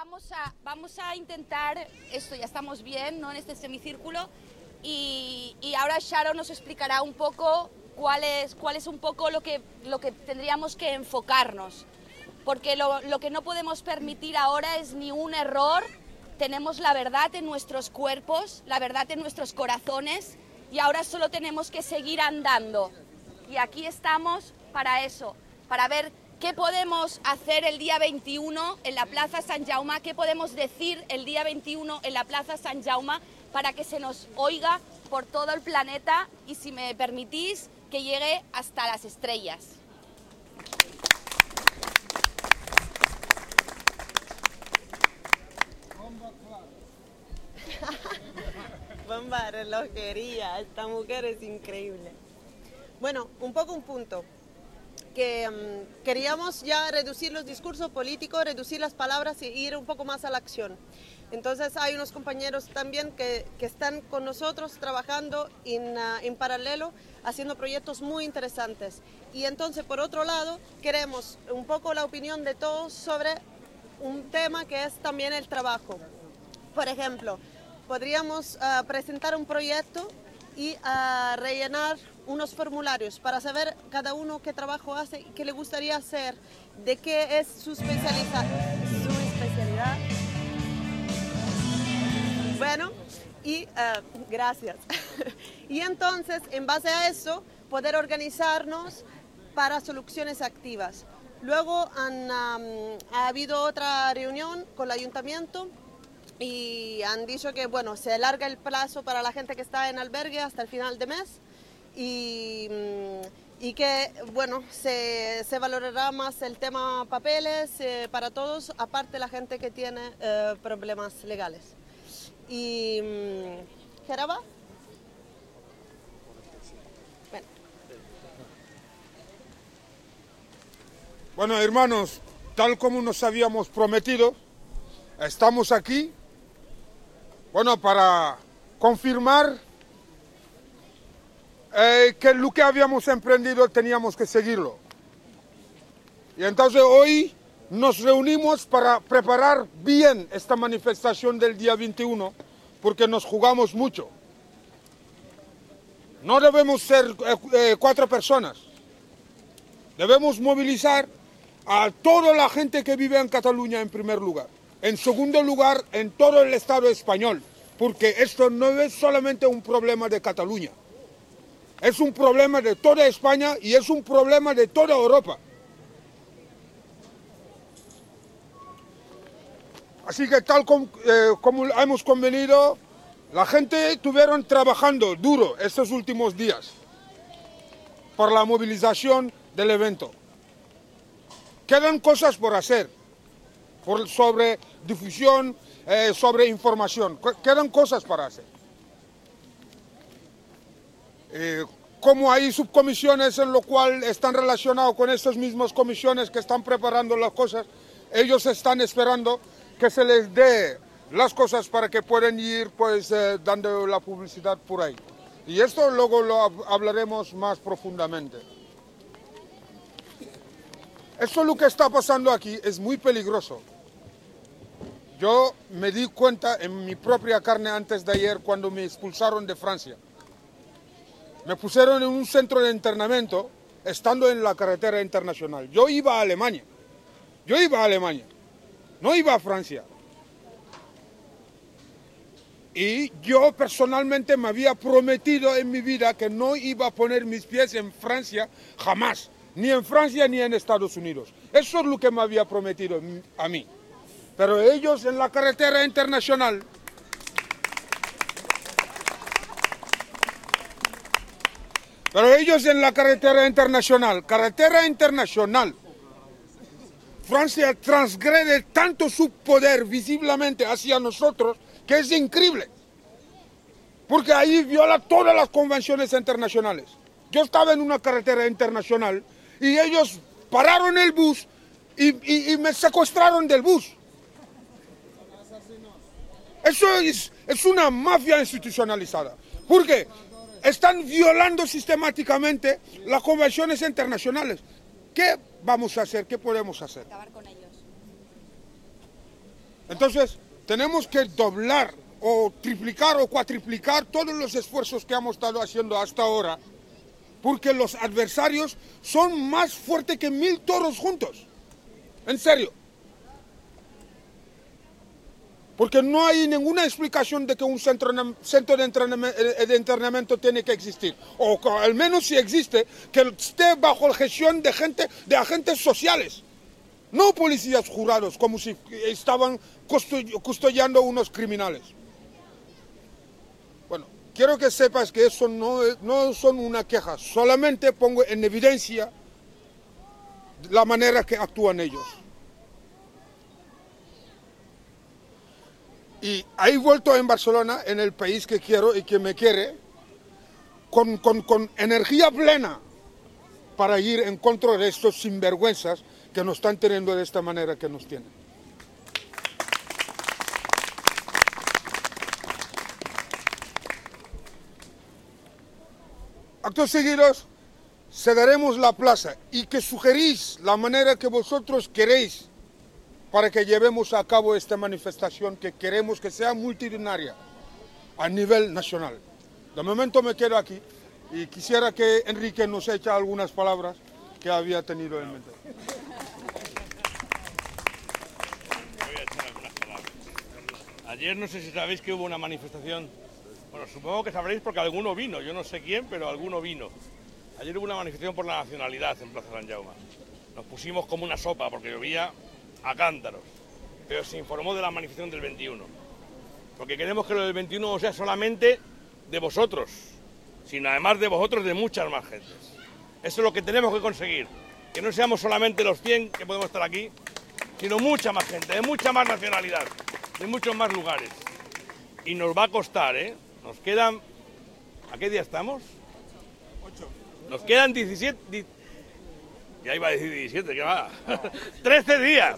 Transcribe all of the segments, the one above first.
vamos a intentar, esto ya estamos bien, ¿no?, en este semicírculo, y ahora Sharon nos explicará un poco cuál es un poco lo que tendríamos que enfocarnos, porque lo que no podemos permitir ahora es ni un error. Tenemos la verdad en nuestros cuerpos, la verdad en nuestros corazones, y ahora solo tenemos que seguir andando. Y aquí estamos para eso, para ver qué podemos hacer el día 21 en la Plaza Sant Jaume, qué podemos decir el día 21 en la Plaza Sant Jaume para que se nos oiga por todo el planeta y, si me permitís, que llegue hasta las estrellas. Bomba, relojería, esta mujer es increíble. Bueno, un punto, que queríamos ya reducir los discursos políticos, reducir las palabras y ir un poco más a la acción. Entonces hay unos compañeros también que están con nosotros trabajando en paralelo, haciendo proyectos muy interesantes. Y entonces, por otro lado, queremos un poco la opinión de todos sobre un tema que es también el trabajo. Por ejemplo, podríamos presentar un proyecto y rellenar unos formularios para saber cada uno qué trabajo hace y qué le gustaría hacer, de qué es su especialidad. Bueno, y gracias. Y entonces, en base a eso, poder organizarnos para soluciones activas. Luego ha habido otra reunión con el ayuntamiento y han dicho que, bueno, se alarga el plazo para la gente que está en albergue hasta el final de mes y que, bueno, se valorará más el tema papeles para todos, aparte la gente que tiene problemas legales. Y ¿Geraba? Bueno, hermanos, tal como nos habíamos prometido, estamos aquí, bueno, para confirmar que lo que habíamos emprendido teníamos que seguirlo. Y entonces hoy nos reunimos para preparar bien esta manifestación del día 21, porque nos jugamos mucho. No debemos ser 4 personas. Debemos movilizar a toda la gente que vive en Cataluña en primer lugar. En segundo lugar, en todo el Estado español, porque esto no es solamente un problema de Cataluña. Es un problema de toda España y es un problema de toda Europa. Así que tal como hemos convenido, la gente estuvieron trabajando duro estos últimos días por la movilización del evento. Quedan cosas por hacer, sobre difusión, sobre información. Quedan cosas para hacer. Como hay subcomisiones en lo cual están relacionados con estas mismas comisiones que están preparando las cosas, ellos están esperando que se les dé las cosas para que puedan ir pues dando la publicidad por ahí. Y esto luego lo hablaremos más profundamente. Esto lo que está pasando aquí es muy peligroso. Yo me di cuenta en mi propia carne antes de ayer cuando me expulsaron de Francia. Me pusieron en un centro de internamiento estando en la carretera internacional. Yo iba a Alemania. No iba a Francia. Y yo personalmente me había prometido en mi vida que no iba a poner mis pies en Francia jamás. Ni en Francia ni en Estados Unidos. Eso es lo que me había prometido a mí. Pero ellos en la carretera internacional Francia transgrede tanto su poder visiblemente hacia nosotros que es increíble. Porque ahí viola todas las convenciones internacionales. Yo estaba en una carretera internacional y ellos pararon el bus y me secuestraron del bus. Eso es una mafia institucionalizada. Porque están violando sistemáticamente las convenciones internacionales. ¿Qué vamos a hacer? ¿Qué podemos hacer? Acabar con ellos. Entonces, tenemos que doblar o triplicar o cuatriplicar todos los esfuerzos que hemos estado haciendo hasta ahora, porque los adversarios son más fuertes que 1000 toros juntos. En serio. Porque no hay ninguna explicación de que un centro de entrenamiento tiene que existir. O al menos si existe, que esté bajo la gestión de agentes sociales. No policías jurados, como si estaban custodiando unos criminales. Bueno, quiero que sepas que eso no son una queja. Solamente pongo en evidencia la manera que actúan ellos. Y he vuelto en Barcelona, en el país que quiero y que me quiere, con energía plena para ir en contra de estos sinvergüenzas que nos están teniendo de esta manera que nos tienen. Actos seguidos, cederemos la plaza y que sugerís la manera que vosotros queréis para que llevemos a cabo esta manifestación que queremos que sea multitudinaria a nivel nacional. De momento me quedo aquí y quisiera que Enrique nos eche algunas palabras que había tenido en mente. Voy a echar algunas palabras. Ayer no sé si sabéis que hubo una manifestación, bueno, supongo que sabréis porque alguno vino, yo no sé quién, pero alguno vino. Ayer hubo una manifestación por la nacionalidad en Plaza Sant Jaume. Nos pusimos como una sopa porque llovía a cántaros, pero se informó de la manifestación del 21, porque queremos que lo del 21 no sea solamente de vosotros, sino además de vosotros de muchas más gentes. Eso es lo que tenemos que conseguir, que no seamos solamente los 100 que podemos estar aquí, sino mucha más gente, de mucha más nacionalidad, de muchos más lugares. Y nos va a costar, ¿eh? Nos quedan... ¿A qué día estamos? 8. Nos quedan 17... Ya iba a decir 17, ¿qué va? 13 días.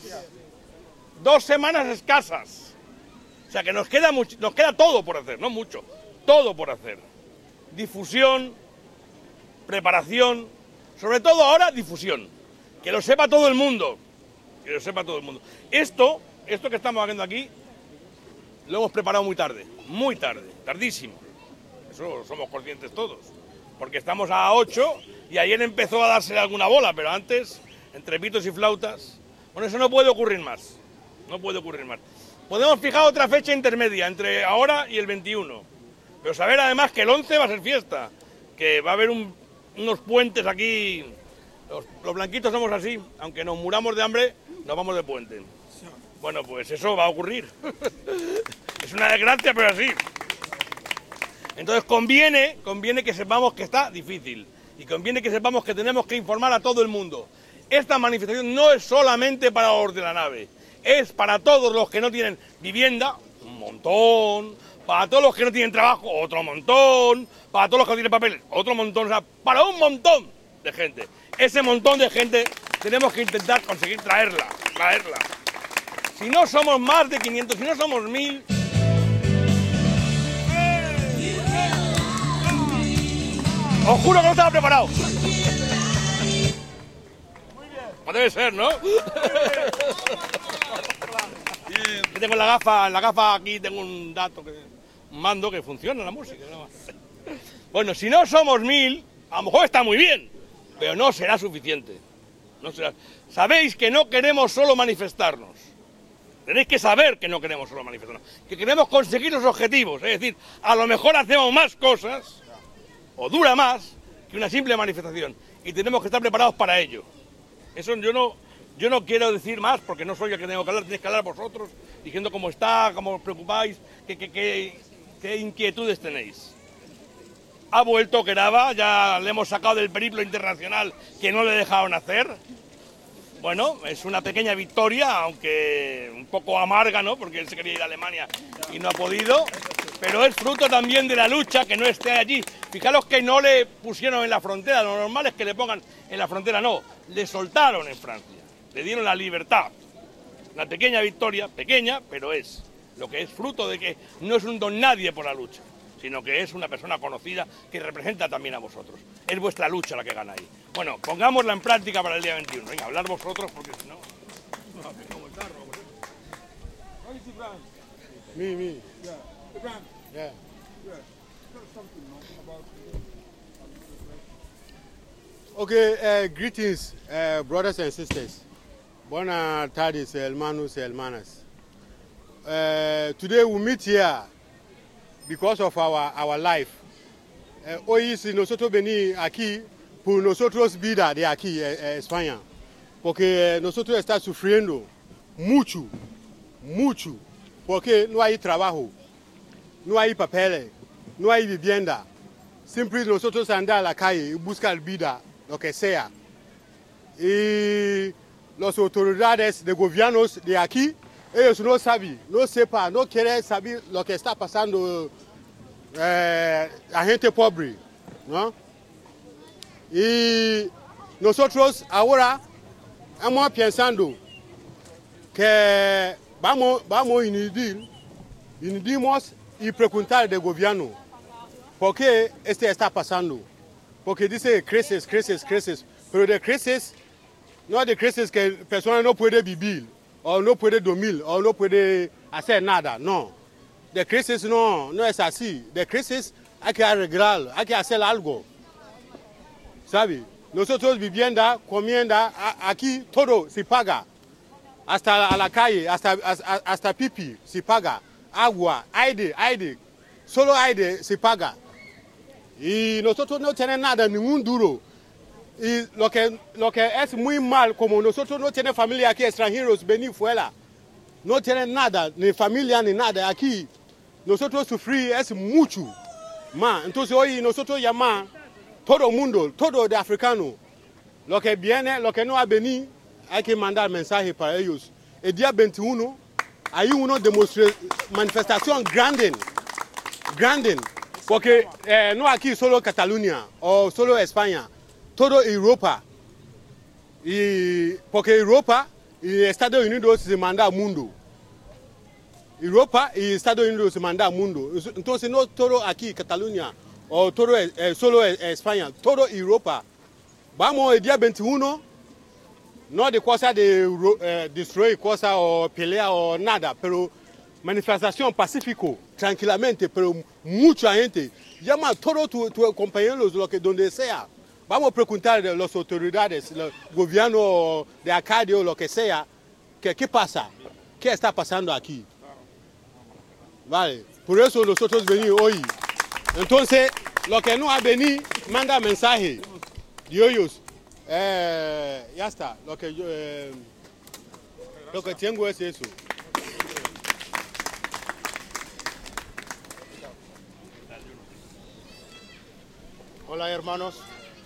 2 semanas escasas. O sea que nos queda todo por hacer, no mucho, todo por hacer. Difusión, preparación, sobre todo ahora difusión. Que lo sepa todo el mundo. Que lo sepa todo el mundo. Esto que estamos haciendo aquí, lo hemos preparado muy tarde, tardísimo. Eso somos conscientes todos. Porque estamos a 8 y ayer empezó a darse alguna bola, pero antes, entre pitos y flautas, bueno, eso no puede ocurrir más, no puede ocurrir más. Podemos fijar otra fecha intermedia, entre ahora y el 21, pero saber además que el 11 va a ser fiesta, que va a haber unos puentes aquí, los blanquitos somos así, aunque nos muramos de hambre, nos vamos de puente. Bueno, pues eso va a ocurrir, es una desgracia, pero así. Entonces conviene que sepamos que está difícil y conviene que sepamos que tenemos que informar a todo el mundo. Esta manifestación no es solamente para los de la nave, es para todos los que no tienen vivienda, un montón, para todos los que no tienen trabajo, otro montón, para todos los que no tienen papeles, otro montón, o sea, para un montón de gente. Ese montón de gente tenemos que intentar conseguir traerla. Si no somos más de 500, si no somos 1000... Os juro que no estaba preparado. Muy bien. Pues debe ser, ¿no? Tengo en la gafa aquí tengo un mando que funciona la música. Bueno, si no somos 1000, a lo mejor está muy bien, pero no será suficiente. No será. Sabéis que no queremos solo manifestarnos. Tenéis que saber que no queremos solo manifestarnos, que queremos conseguir los objetivos. Es decir, a lo mejor hacemos más cosas o dura más que una simple manifestación y tenemos que estar preparados para ello. Eso yo no quiero decir más porque no soy el que tengo que hablar, tenéis que hablar vosotros diciendo cómo está, cómo os preocupáis, qué inquietudes tenéis. Ha vuelto Kerava, ya le hemos sacado del periplo internacional que no le dejaron hacer. Bueno, es una pequeña victoria, aunque un poco amarga, ¿no? Porque él se quería ir a Alemania y no ha podido. Pero es fruto también de la lucha que no esté allí. Fijaros que no le pusieron en la frontera, lo normal es que le pongan en la frontera, no. Le soltaron en Francia, le dieron la libertad. Una pequeña victoria, pequeña, pero es lo que es fruto de que no es un don nadie por la lucha, sino que es una persona conocida que representa también a vosotros. Es vuestra lucha la que gana ahí. Bueno, pongámosla en práctica para el día 21. Venga, hablar vosotros porque si no... Me. Yeah. Ibrahim. Yeah. Yeah. Tell something about. Okay, greetings, brothers and sisters. Buenas tardes, hermanos y hermanas. Today we meet here because of our life. Hoy si nosotros venimos aquí por nosotros vida de aquí, España. Porque nosotros estamos sufriendo mucho. Porque no hay trabajo, no hay papeles, no hay vivienda. Siempre nosotros andamos a la calle y buscamos vida, lo que sea. Y las autoridades de gobiernos de aquí, ellos no saben, no sepan, no quieren saber lo que está pasando a gente pobre, ¿no? Y nosotros ahora estamos pensando que vamos a unirnos y preguntar al gobierno por qué esto está pasando. Porque dice crisis, pero de crisis, no de crisis que personas no pueden vivir, o no pueden dormir, o no pueden hacer nada, no. De crisis no es así. De crisis hay que arreglar, hay que hacer algo. ¿Sabe? Nosotros vivienda, comienda, aquí todo se paga. Hasta a la calle, hasta pipi se paga. Agua, aire, solo aire se paga. Y nosotros no tenemos nada, ningún duro. Y lo que es muy mal, como nosotros no tenemos familia aquí, extranjeros, venir fuera. No tienen nada, ni familia, ni nada. Aquí nosotros sufrimos es mucho. Entonces hoy nosotros llamamos todo el mundo, todo de africano. Lo que viene, lo que no ha venido, hay que mandar mensaje para ellos. El día 21 hay una manifestación grande. Porque no aquí solo Cataluña o solo España, toda Europa. Y porque Europa y Estados Unidos se manda al mundo. Europa y Estados Unidos se manda al mundo. Entonces no todo aquí Cataluña o todo solo España, toda Europa. Vamos el día 21, no de cosa de destruir cosas o pelear o nada, pero manifestación pacífico, tranquilamente, pero mucha gente. Llama a todos tus compañeros, donde sea. Vamos a preguntar a las autoridades, el gobierno de Acadio, lo que sea, ¿qué pasa? ¿Qué está pasando aquí? Vale, por eso nosotros venimos hoy. Entonces, lo que no ha venido, manda mensaje de ellos. Ya está, lo que tengo es eso. Hola hermanos,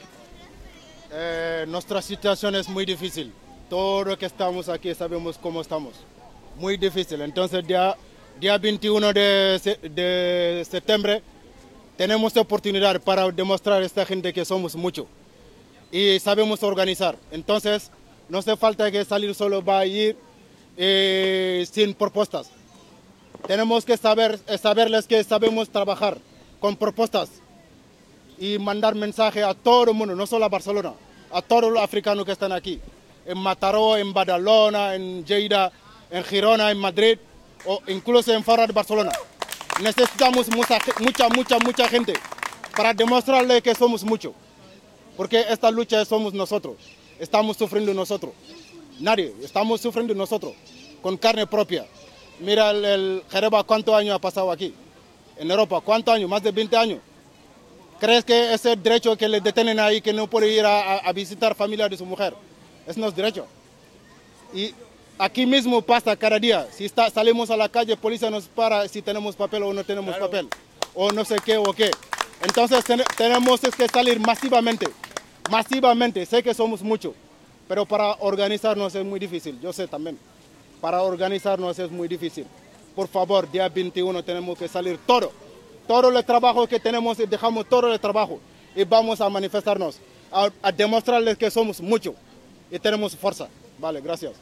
nuestra situación es muy difícil. Todos los que estamos aquí sabemos cómo estamos. Muy difícil. Entonces día 21 de septiembre tenemos oportunidad para demostrar a esta gente que somos mucho y sabemos organizar. Entonces no hace falta que salir solo va a ir sin propuestas. Tenemos que saberles que sabemos trabajar con propuestas y mandar mensaje a todo el mundo, no solo a Barcelona, a todos los africanos que están aquí, en Mataró, en Badalona, en Lleida, en Girona, en Madrid, o incluso en Faro de Barcelona. Necesitamos mucha gente para demostrarle que somos mucho, porque esta lucha somos nosotros, estamos sufriendo nosotros, nadie, estamos sufriendo nosotros, con carne propia. Mira el Jereba, ¿cuántos años ha pasado aquí? En Europa, ¿cuántos años? Más de 20 años. ¿Crees que ese derecho que le detienen ahí, que no puede ir a visitar familia de su mujer? Es nuestro derecho. Y aquí mismo pasa cada día. Si salimos a la calle, policía nos para si tenemos papel o no tenemos papel. O no sé qué o qué. Entonces tenemos que salir masivamente. Masivamente. Sé que somos muchos. Pero para organizarnos es muy difícil. Yo sé también. Para organizarnos es muy difícil. Por favor, día 21 tenemos que salir todo. Todo el trabajo que tenemos, dejamos todo el trabajo y vamos a manifestarnos, a demostrarles que somos muchos y tenemos fuerza. Vale, gracias.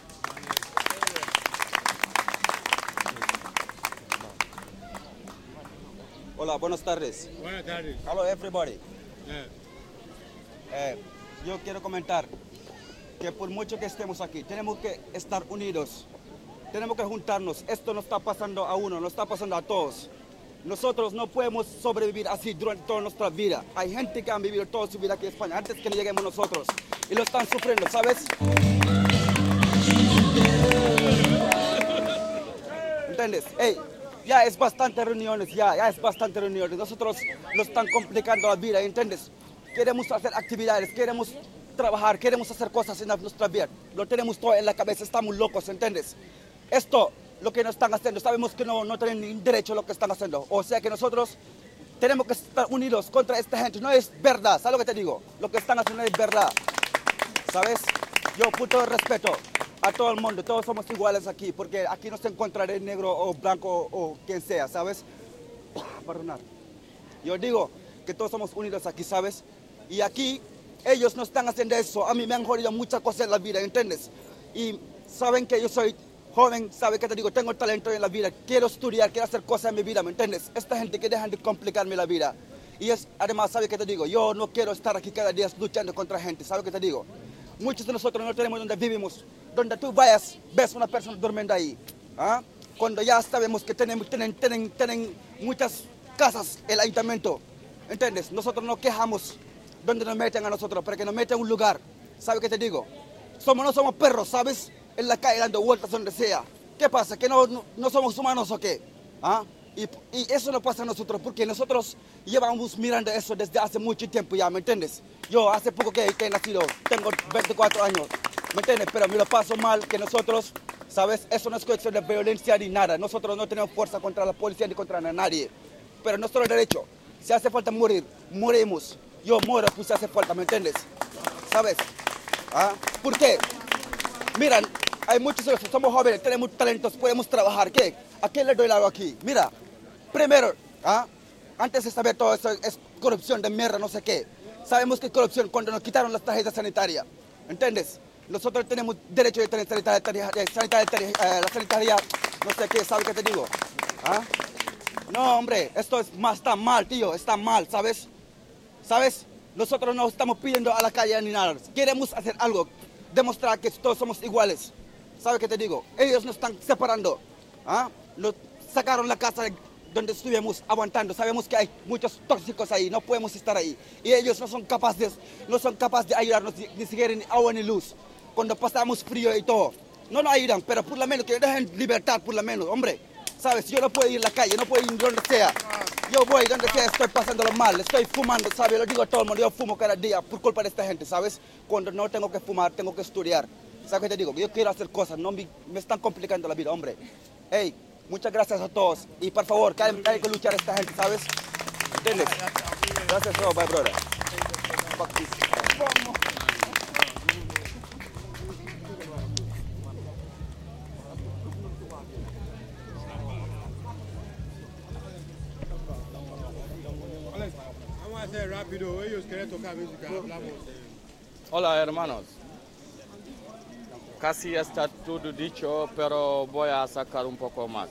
Hola, buenas tardes. Buenas tardes. Hello everybody. Yo quiero comentar que por mucho que estemos aquí, tenemos que estar unidos. tenemos que juntarnos. Esto no está pasando a uno, no está pasando a todos. Nosotros no podemos sobrevivir así durante toda nuestra vida. Hay gente que han vivido toda su vida aquí en España antes que lleguemos nosotros y lo están sufriendo, ¿sabes? ¿Entiendes? Hey, ya es bastante reuniones, ya es bastante reuniones. Nosotros nos están complicando la vida, ¿entiendes? Queremos hacer actividades, queremos trabajar, queremos hacer cosas en nuestra vida. Lo tenemos todo en la cabeza, estamos locos, ¿entiendes? Esto, lo que nos están haciendo, sabemos que no tienen ni derecho a lo que están haciendo. O sea que nosotros tenemos que estar unidos contra esta gente. No es verdad, ¿sabes lo que te digo? Lo que están haciendo es verdad, ¿sabes? Yo, con todo respeto a todo el mundo, todos somos iguales aquí, porque aquí no se encontrará negro o blanco o quien sea, ¿sabes? Perdonar. Yo digo que todos somos unidos aquí, ¿sabes? Y aquí ellos no están haciendo eso. A mí me han jodido muchas cosas en la vida, ¿entiendes? Y saben que yo soy joven, ¿saben qué te digo? Tengo talento en la vida, quiero estudiar, quiero hacer cosas en mi vida, ¿me entiendes? Esta gente que dejan de complicarme la vida. Y además, ¿sabes qué te digo? Yo no quiero estar aquí cada día luchando contra gente, ¿sabes qué te digo? Muchos de nosotros no tenemos donde vivimos. Donde tú vayas, ves una persona durmiendo ahí. ¿Ah? Cuando ya sabemos que tienen muchas casas el ayuntamiento, ¿entiendes? Nosotros nos quejamos donde nos meten a nosotros, para que nos meten a un lugar. ¿Sabes qué te digo? No somos perros, ¿sabes? En la calle dando vueltas donde sea. ¿Qué pasa? ¿Que no somos humanos o qué? ¿Ah? Y eso no pasa a nosotros, porque nosotros llevamos mirando eso desde hace mucho tiempo ya, ¿me entiendes? Yo hace poco que he nacido, tengo 24 años, ¿me entiendes? Pero me lo paso mal que nosotros, ¿sabes? Eso no es cuestión de violencia ni nada. Nosotros no tenemos fuerza contra la policía ni contra nadie. Pero nuestro derecho, si hace falta morir, morimos. Yo muero pues si hace falta, ¿me entiendes? ¿Sabes? ¿Ah? ¿Por qué? Miran, hay muchos de nosotros, somos jóvenes, tenemos talentos, podemos trabajar. ¿Qué? ¿A quién le doy algo aquí? Mira, primero, ¿ah? Antes de saber todo eso, es corrupción de mierda, no sé qué. Sabemos que es corrupción cuando nos quitaron las tarjetas sanitarias, ¿entiendes? Nosotros tenemos derecho de tener la sanitaria, no sé qué, ¿sabes qué te digo? ¿Ah? No, hombre, esto está mal, tío, está mal, ¿sabes? ¿Sabes? Nosotros no estamos pidiendo a la calle ni nada. Queremos hacer algo, demostrar que todos somos iguales. ¿Sabes qué te digo? Ellos nos están separando. ¿Ah? Nos sacaron la casa donde estuvimos aguantando. Sabemos que hay muchos tóxicos ahí, no podemos estar ahí. Y ellos no son capaces de ayudarnos ni siquiera ni agua ni luz. Cuando pasamos frío y todo. No nos ayudan, pero por lo menos que dejen libertad, por lo menos, hombre. ¿Sabes? Yo no puedo ir a la calle, no puedo ir donde sea. Yo voy donde sea, estoy pasándolo mal, estoy fumando, ¿sabes? Lo digo a todo el mundo, yo fumo cada día por culpa de esta gente, ¿sabes? Cuando no tengo que fumar, tengo que estudiar. ¿Sabes qué te digo? Yo quiero hacer cosas, no me están complicando la vida, hombre. Hey, muchas gracias a todos. Y por favor, que hay que luchar a esta gente, ¿sabes? ¿Entiendes? Gracias, my brother. Fuck this. Vamos a hacer rápido, ellos quieren tocar música, hablamos. Hola hermanos, casi está todo dicho, pero voy a sacar un poco más.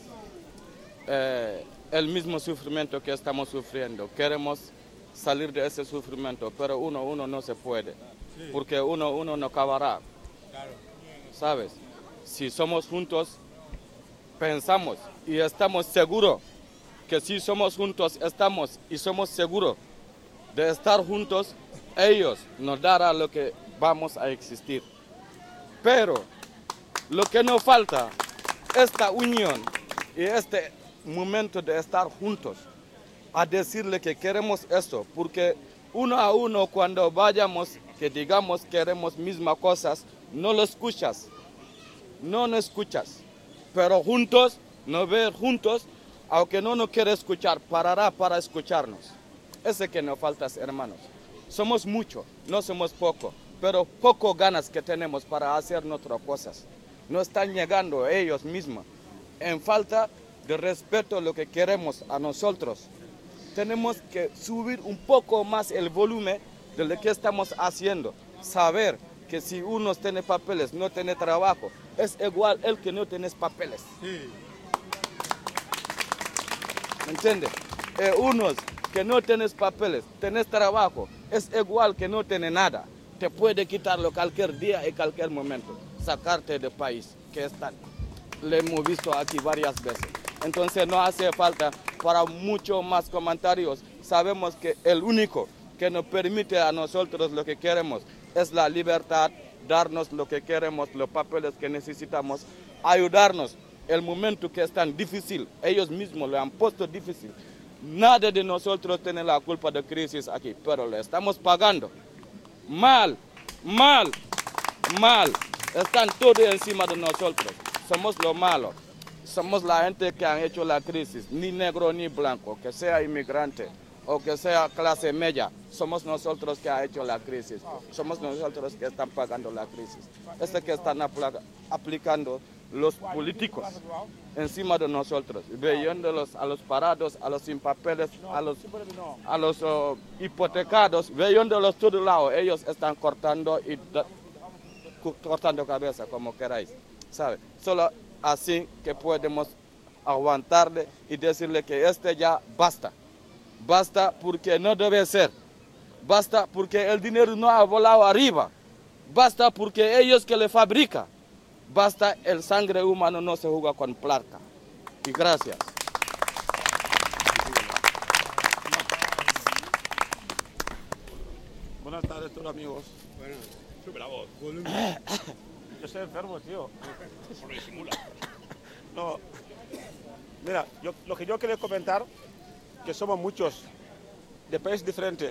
El mismo sufrimiento que estamos sufriendo, queremos salir de ese sufrimiento, pero uno no se puede, porque uno no acabará, ¿sabes? Si somos juntos, pensamos y estamos seguros que si somos juntos, estamos y somos seguros de estar juntos, ellos nos darán lo que vamos a existir. Pero lo que nos falta, esta unión y este momento de estar juntos, a decirle que queremos esto, porque uno a uno cuando vayamos, que digamos queremos mismas cosas, no lo escuchas, no nos escuchas, pero juntos, nos ver juntos, aunque no nos quiere escuchar, parará para escucharnos. Ese que nos falta, hermanos. Somos muchos, no somos pocos, pero poco ganas que tenemos para hacer nuestras cosas. No están llegando ellos mismos. En falta de respeto a lo que queremos a nosotros. Tenemos que subir un poco más el volumen de lo que estamos haciendo. Saber que si uno tiene papeles, no tiene trabajo, es igual el que no tiene papeles. Sí. ¿Me entiendes? Unos que no tienes papeles, tienes trabajo, es igual que no tiene nada. Te puede quitarlo cualquier día y cualquier momento, sacarte del país que están. le hemos visto aquí varias veces. Entonces no hace falta para mucho más comentarios. Sabemos que el único que nos permite a nosotros lo que queremos es la libertad, darnos lo que queremos, los papeles que necesitamos, ayudarnos. El momento que es tan difícil, ellos mismos lo han puesto difícil. Nada de nosotros tiene la culpa de crisis aquí, pero le estamos pagando. Mal, mal, mal. Están todos encima de nosotros. Somos lo malo. Somos la gente que han hecho la crisis, ni negro ni blanco, que sea inmigrante o que sea clase media. Somos nosotros que han hecho la crisis. Somos nosotros que están pagando la crisis. Que están aplicando los políticos encima de nosotros, viéndolos a los parados, a los sin papeles, a los hipotecados, viéndolos todos lados. Ellos están cortando cabeza, como queráis, ¿sabe? Solo así que podemos aguantarle y decirle que ya basta. Basta porque no debe ser. Basta porque el dinero no ha volado arriba. Basta porque ellos que le fabrican. Basta, el sangre humano no se juega con plata. Y gracias. Buenas tardes, todos amigos. Bueno, sube la voz. Yo estoy enfermo, tío. Eso lo disimula. No. Mira, lo que yo quería comentar, que somos muchos, de países diferentes.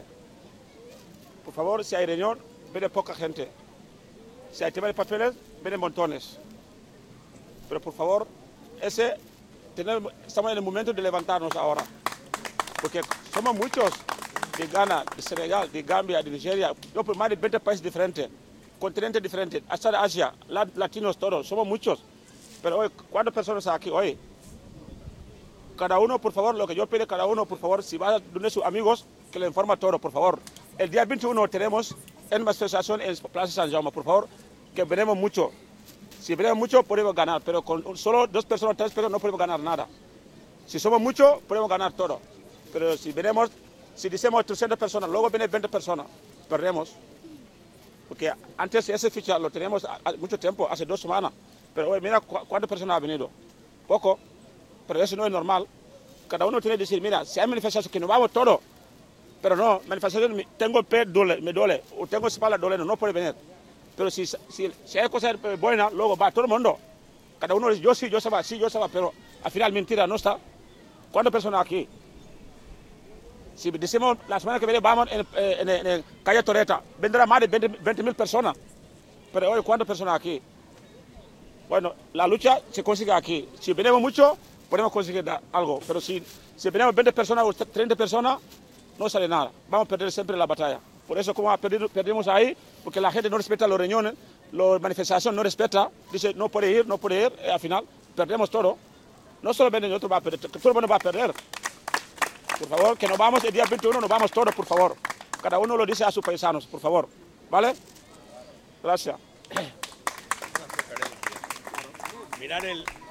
Por favor, si hay reunión, viene poca gente. Si hay tema de papeles, vienen montones. Pero por favor, estamos en el momento de levantarnos ahora. Porque somos muchos de Ghana, de Senegal, de Gambia, de Nigeria, por más de 20 países diferentes, continentes diferentes, hasta de Asia, latinos todos, somos muchos. Pero hoy, ¿cuántas personas aquí hoy? Cada uno, por favor, lo que yo pido, cada uno, por favor, si va a donde sus amigos, que le informa todo, por favor. El día 21 tenemos en manifestación en Plaza San Jaume, por favor, que veremos mucho. Si veremos mucho, podemos ganar, pero con solo 2 personas, 3 personas no podemos ganar nada. Si somos muchos, podemos ganar todo. Pero si decimos 300 personas, luego vienen 20 personas, perdemos. Porque antes ese ficha lo teníamos hace mucho tiempo, hace 2 semanas. Pero hoy mira cuántas personas han venido. Poco, pero eso no es normal. Cada uno tiene que decir, mira, si hay manifestaciones que nos vamos todos, pero no, manifestaciones, tengo el pie me duele, o tengo espalda dolendo, no puede venir. Pero si hay cosas buenas, luego va todo el mundo. Cada uno dice, yo sí, yo se va, pero al final mentira, no está. ¿Cuántas personas aquí? Si decimos la semana que viene vamos en calle Toreta, vendrá más de 20.000 personas. Pero hoy, ¿cuántas personas aquí? Bueno, la lucha se consigue aquí. Si venimos mucho, podemos conseguir algo. Pero si venimos 20 personas o 30 personas, no sale nada. Vamos a perder siempre la batalla. Por eso, como perdimos ahí, porque la gente no respeta las reuniones, la manifestación no respeta, dice no puede ir, y al final perdemos todo. No solamente nosotros va a perder, todo el mundo va a perder. Por favor, que nos vamos el día 21, nos vamos todos, por favor. Cada uno lo dice a sus paisanos, por favor. ¿Vale? Gracias. Mirar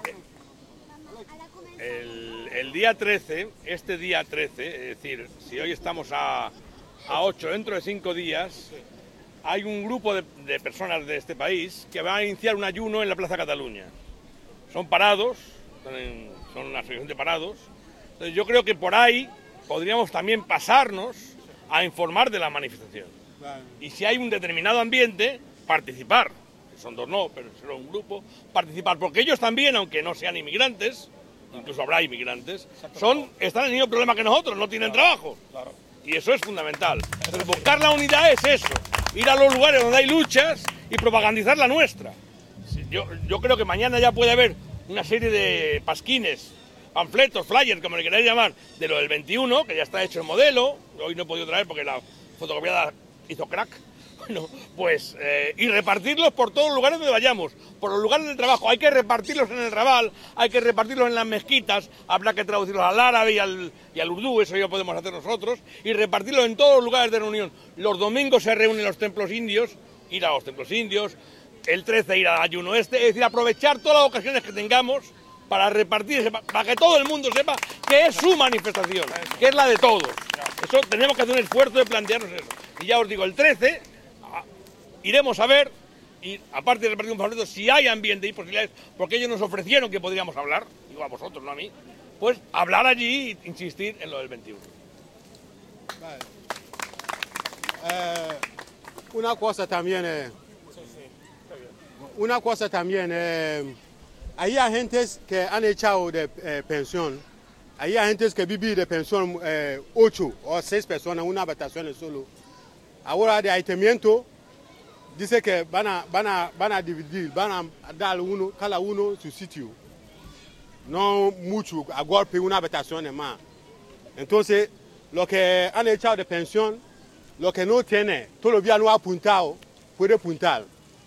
el día 13, este día 13, es decir, si hoy estamos a 8, dentro de 5 días, hay un grupo de personas de este país que van a iniciar un ayuno en la Plaza Cataluña. Son parados, son una asociación de parados. Entonces yo creo que por ahí podríamos también pasarnos a informar de la manifestación. Y si hay un determinado ambiente, participar. Son 2 no, pero será un grupo, participar. Porque ellos también, aunque no sean inmigrantes, incluso habrá inmigrantes, están en el mismo problema que nosotros, no tienen trabajo. Y eso es fundamental. Entonces, buscar la unidad es eso, ir a los lugares donde hay luchas y propagandizar la nuestra. Yo creo que mañana ya puede haber una serie de pasquines, panfletos, flyers, como le queráis llamar, de lo del 21, que ya está hecho el modelo. Hoy no he podido traer porque la fotocopiada hizo crack. Bueno, pues, y repartirlos por todos los lugares donde vayamos, por los lugares de trabajo. Hay que repartirlos en el Raval, hay que repartirlos en las mezquitas, habrá que traducirlos al árabe y al urdú, eso ya podemos hacer nosotros, y repartirlos en todos los lugares de reunión. Los domingos se reúnen los templos indios, ir a los templos indios, el 13 ir al ayuno es decir, aprovechar todas las ocasiones que tengamos para repartir, para que todo el mundo sepa que es su manifestación, que es la de todos. Eso tenemos que hacer un esfuerzo de plantearnos eso. Y ya os digo, el 13... iremos a ver y aparte del Partido Favorito, si hay ambiente y posibilidades, porque ellos nos ofrecieron que podríamos hablar, digo a vosotros, no a mí, pues hablar allí e insistir en lo del 21. Vale. Una cosa también, hay agentes que han echado de pensión, hay agentes que viven de pensión 8 o 6 personas, una habitación solo. Ahora de aislamiento, dice que van a dividir, van a dar cada uno su sitio. No mucho, a golpe una habitación más. Entonces, lo que han echado de pensión, lo que no tiene, todavía no ha apuntado, puede apuntar.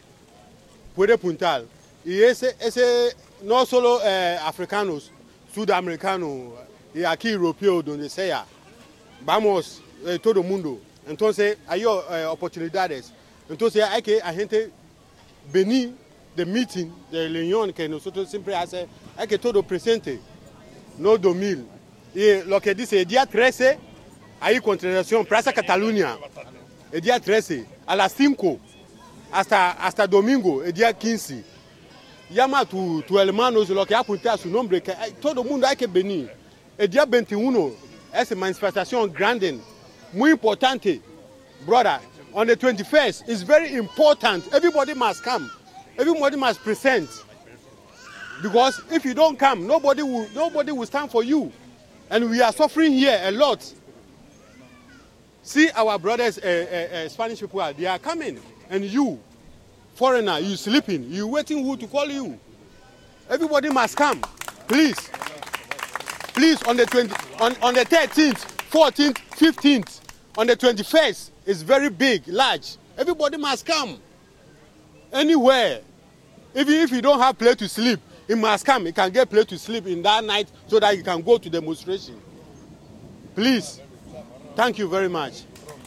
Y ese no solo africanos, sudamericanos y aquí europeos, donde sea, vamos, todo el mundo. Entonces hay oportunidades. Entonces hay que la gente venir de meeting, de reunión que nosotros siempre hacemos, hay que todo presente, no 2000. Y lo que dice el día 13, hay concentración, Plaza Cataluña, el día 13, a las 5, hasta domingo, el día 15. Llama a tu hermano, lo que ha apuntado a su nombre, que todo el mundo hay que venir. El día 21 es una manifestación grande, muy importante. Brother, on the 21st, it's very important. Everybody must come. Everybody must present. Because if you don't come, nobody will stand for you. And we are suffering here a lot. See our brothers, Spanish people, they are coming. And you, foreigner, you sleeping, you waiting who to call you. Everybody must come, please. Please, on the 13th, 14th, 15th, on the 21st, it's very big, large. Everybody must come. Anywhere. Even if you don't have place to sleep, you must come. You can get place to sleep in that night so that you can go to the demonstration. Please. Thank you very much.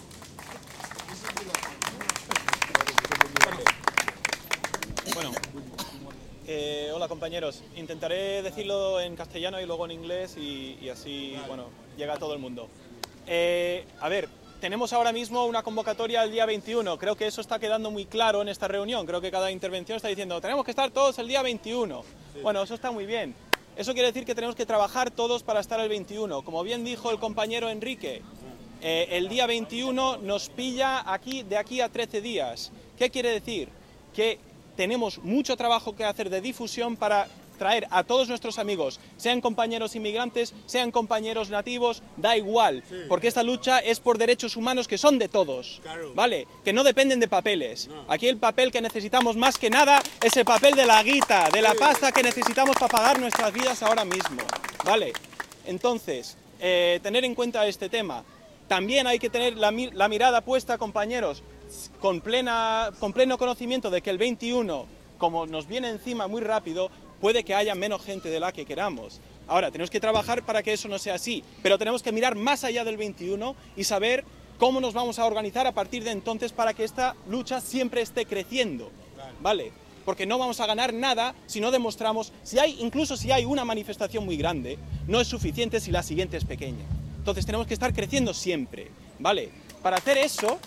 Bueno, hola compañeros. Intentaré decirlo en castellano y luego en inglés y así, bueno, llega a todo el mundo. A ver, tenemos ahora mismo una convocatoria el día 21. Creo que eso está quedando muy claro en esta reunión. Creo que cada intervención está diciendo, tenemos que estar todos el día 21. Sí. Bueno, eso está muy bien. Eso quiere decir que tenemos que trabajar todos para estar el 21. Como bien dijo el compañero Enrique, el día 21 nos pilla de aquí a 13 días. ¿Qué quiere decir? Que tenemos mucho trabajo que hacer de difusión para traer a todos nuestros amigos, sean compañeros inmigrantes, sean compañeros nativos, da igual, sí, porque esta lucha es por derechos humanos que son de todos, claro, ¿vale? Que no dependen de papeles. No. Aquí el papel que necesitamos más que nada es el papel de la guita, de la pasta que necesitamos para pagar nuestras vidas ahora mismo, ¿vale? Entonces, tener en cuenta este tema. También hay que tener la mirada puesta, compañeros, con pleno conocimiento de que el 21, como nos viene encima muy rápido, puede que haya menos gente de la que queramos. Ahora, tenemos que trabajar para que eso no sea así, pero tenemos que mirar más allá del 21 y saber cómo nos vamos a organizar a partir de entonces para que esta lucha siempre esté creciendo, ¿vale? Porque no vamos a ganar nada si no demostramos, incluso si hay una manifestación muy grande, no es suficiente si la siguiente es pequeña. Entonces tenemos que estar creciendo siempre, ¿vale? Para hacer eso,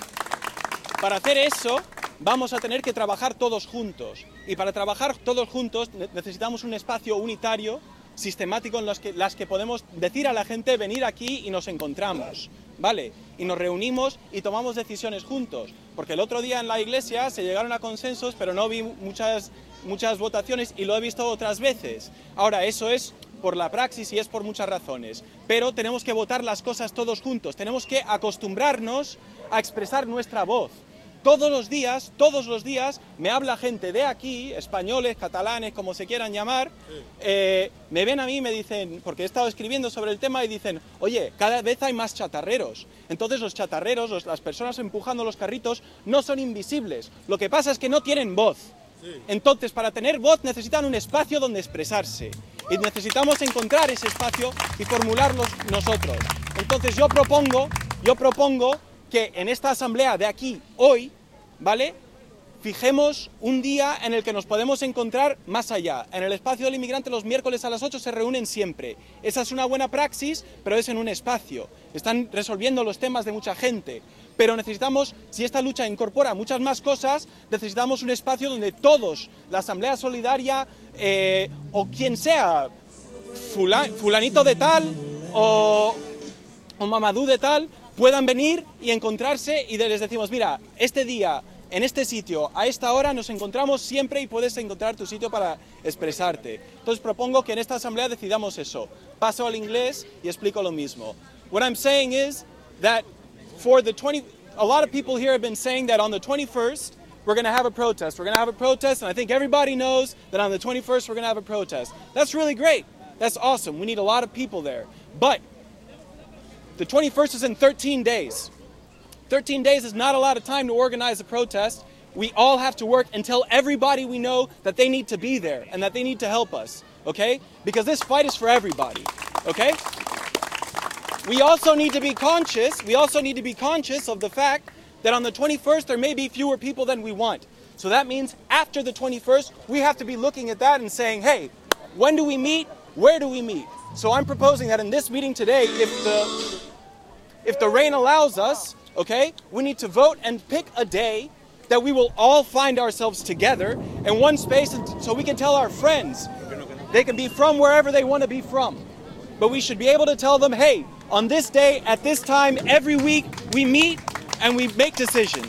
vamos a tener que trabajar todos juntos. Y para trabajar todos juntos necesitamos un espacio unitario, sistemático, en las que podemos decir a la gente, venir aquí y nos encontramos, ¿vale? Y nos reunimos y tomamos decisiones juntos. Porque el otro día en la iglesia se llegaron a consensos, pero no vi muchas votaciones y lo he visto otras veces. Ahora, eso es por la praxis y es por muchas razones. Pero tenemos que votar las cosas todos juntos. Tenemos que acostumbrarnos a expresar nuestra voz. Todos los días me habla gente de aquí, españoles, catalanes, como se quieran llamar, me ven a mí y me dicen, porque he estado escribiendo sobre el tema y dicen, oye, cada vez hay más chatarreros. Entonces los chatarreros, las personas empujando los carritos, no son invisibles. Lo que pasa es que no tienen voz. Entonces, para tener voz necesitan un espacio donde expresarse. Y necesitamos encontrar ese espacio y formularlos nosotros. Entonces yo propongo que en esta asamblea de aquí, hoy, ¿vale?, fijemos un día en el que nos podemos encontrar más allá. En el espacio del inmigrante los miércoles a las 8 se reúnen siempre. Esa es una buena praxis, pero es en un espacio. Están resolviendo los temas de mucha gente. pero necesitamos, si esta lucha incorpora muchas más cosas, necesitamos un espacio donde todos, la Asamblea Solidaria o quien sea, fulanito de tal o Mamadou de tal, puedan venir y encontrarse y les decimos, mira, este día, en este sitio, a esta hora nos encontramos siempre y puedes encontrar tu sitio para expresarte. Entonces propongo que en esta asamblea decidamos eso. Paso al inglés y explico lo mismo. What I'm saying is that for the a lot of people here have been saying that on the 21st, we're going to have a protest. We're going to have a protest, and I think everybody knows that on the 21st, we're going to have a protest. That's really great. That's awesome. We need a lot of people there. But the 21st is in 13 days. 13 days is not a lot of time to organize a protest. We all have to work and tell everybody we know that they need to be there and that they need to help us, okay? Because this fight is for everybody, okay? We also need to be conscious of the fact that on the 21st there may be fewer people than we want. So that means after the 21st, we have to be looking at that and saying, hey, when do we meet? Where do we meet? So I'm proposing that in this meeting today, if the rain allows us, okay, we need to vote and pick a day that we will all find ourselves together in one space so we can tell our friends. They can be from wherever they want to be from. But we should be able to tell them, hey, on this day, at this time, every week, we meet and we make decisions.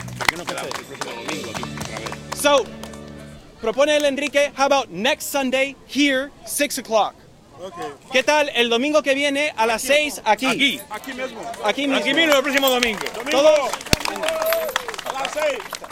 So, propone el Enrique, how about next Sunday here, 6 o'clock? Okay. ¿Qué tal el domingo que viene a las 6 aquí? Aquí mismo. Aquí mismo. Aquí mismo el próximo domingo. Todos a las 6.